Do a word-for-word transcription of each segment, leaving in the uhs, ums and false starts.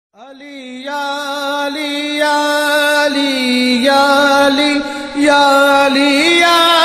علی یا علی یا علی یا علی یا علی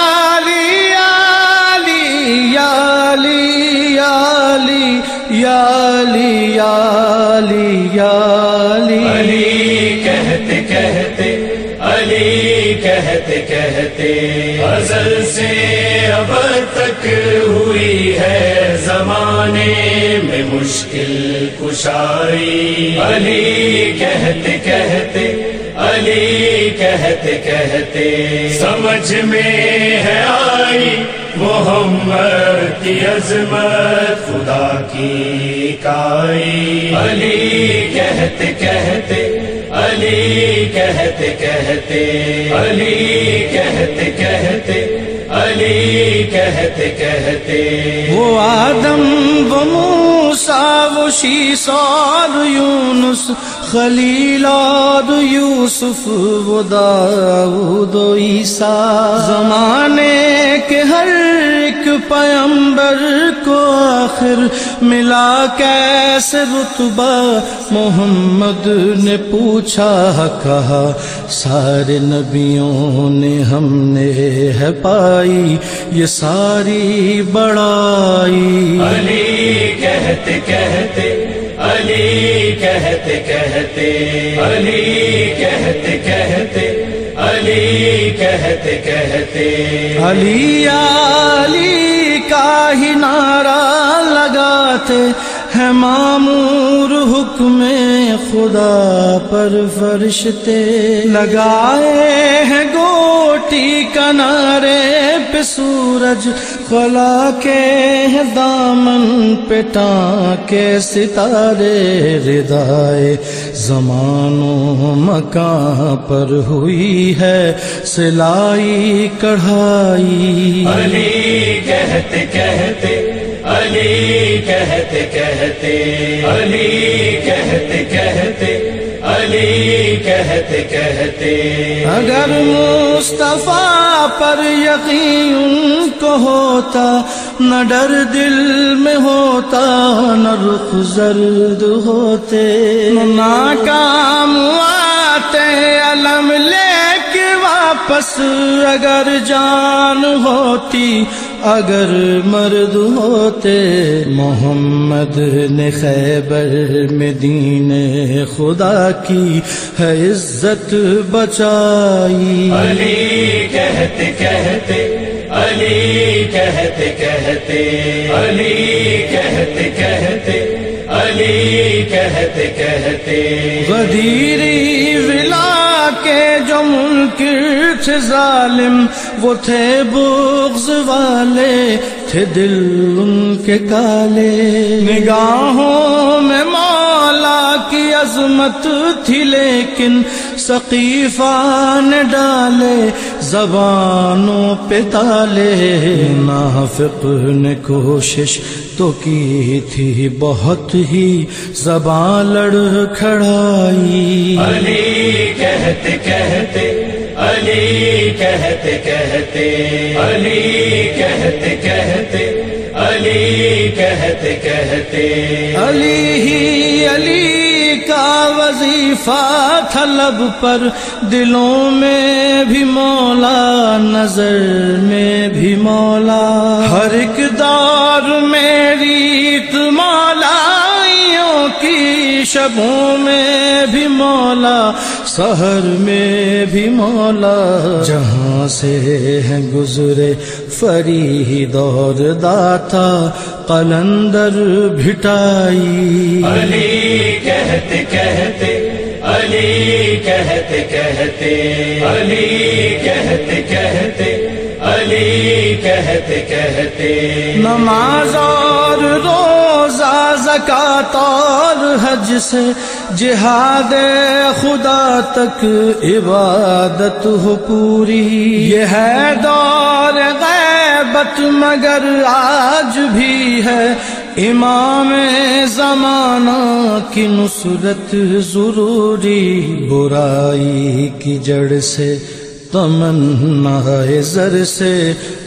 یا علی یا علی یا علی یا علی یا علی یا علی یا علی علی کہتے کہتے علی کہتے کہتے ازل سے اب تک ہوئی ہے زمانے میں مشکل کشائی علی کہتے کہتے علی کہتے کہتے سمجھ میں ہے آئی محمد کی عظمت خدا کی کائی علی کہتے کہتے علی کہتے کہتے علی کہتے کہتے علی کہتے کہتے وہ آدم وہ موسیٰ وہ شیس اور یونس خلیل اور یوسف وہ داؤد و عیسیٰ زمانے کے ہر ایک پیغمبر کو آخر ملا کیسے رتبہ محمد نے پوچھا کہا سارے نبیوں نے ہم نے ہے پائی یہ ساری بڑائی علی کہتے کہتے علی کہتے کہتے علی کہتے کہتے علی کہتے کہتے علی علی کا ہی نعرہ لگاتے ہے مامور حکم خدا پر فرشتے لگائے ہیں گوٹی کنارے پہ سورج خلا کے ہے دامن پہ ٹانکے ستارے ردائے زمان و مکان پر ہوئی ہے سلائی کڑھائی علی کہتے کہتے علی کہتے کہتے علی کہتے کہتے علی کہتے کہتے اگر مصطفیٰ پر یقین ان کو ہوتا نہ ڈر دل میں ہوتا نہ رخ زرد ہوتے نہ ناکام آتے علم لے کے واپس اگر جان ہوتی اگر مرد ہوتے محمد نے خیبر میں دین خدا کی ہے عزت بچائی علی کہتے کہتے علی کہتے کہتے علی کہتے کہتے علی کہتے کہتے غدیری ولا کے جو منکر تھے ظالم وہ تھے بغض والے تھے دل ان کے کالے نگاہوں میں مولا کی عظمت تھی لیکن سقیفہ نے ڈالے زبانوں پہ تالے منافق نے کوشش تو کی تھی بہت ہی زبان لڑ کھڑائی علی کہتے کہتے علی کہتے کہتے علی کہتے کہتے علی کہتے کہتے علی ہی علی کا وظیفہ تھا لب پر دلوں میں بھی مولا نظر میں بھی مولا ہر ایک دور میری مولائیوں کی شبوں میں بھی مولا سحر میں بھی مولا جہاں سے ہیں گزرے فرید اور داتا قلندر بھٹائی علی کہتے کہتے علی کہتے کہتے علی کہتے کہتے علی کہتے کہتے نماز اور روزہ زکوٰۃ اور حج سے جہاد خدا تک عبادت ہو پوری یہ ہے دور غیبت مگر آج بھی ہے امام زمانہ کی نصرت ضروری برائی کی جڑ سے تمنا زر سے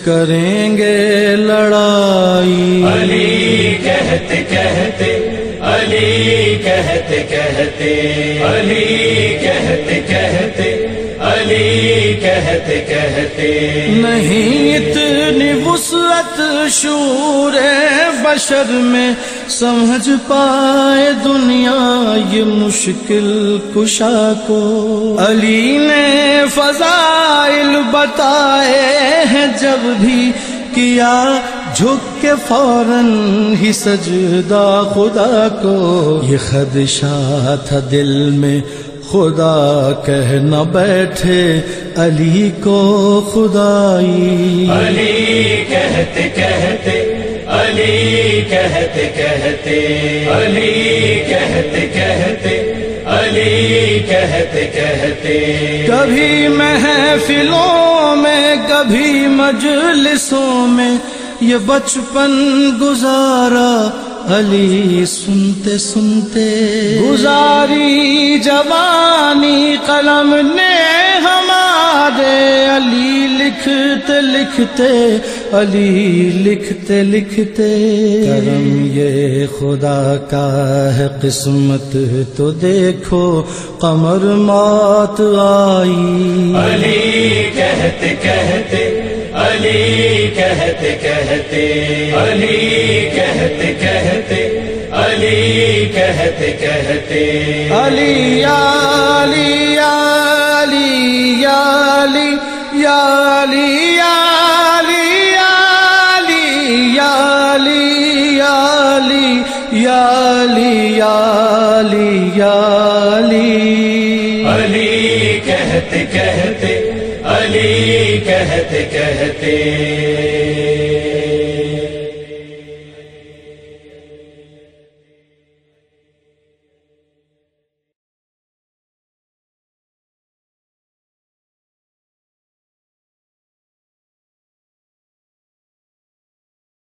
کریں گے لڑائی علی کہتے کہتے علی کہتے کہتے علی کہتے کہتے علی کہتے کہتے نہیں اتنی وسعت شعور بشر میں سمجھ پائے دنیا یہ مشکل کشا کو. علی نے فضائل بتائے ہیں جب بھی کیا جھک کے فوراً ہی سجدہ خدا کو. یہ خدشہ تھا دل میں خدا کہہ نہ بیٹھے علی کو خدائی. علی کہتے کہتے علی کہتے کہتے علی کہتے کہتے علی کہتے کہتے کبھی محفلوں میں کبھی مجلسوں میں یہ بچپن گزارا علی سنتے سنتے. گزاری جوانی قلم نے ہمارے علی لکھتے لکھتے علی لکھتے لکھتے. کرم یہ خدا کا ہے قسمت تو دیکھو قمر موت آئی. علی کہتے کہتے علی کہتے کہتے علی کہتے کہتے علی کہتے کہتے علی یا علی یا علی یا علی یا علی یا علی یا علی یا علی یا علی یا علی یا علی. علی کہتے کہتے علی کہتے کہتے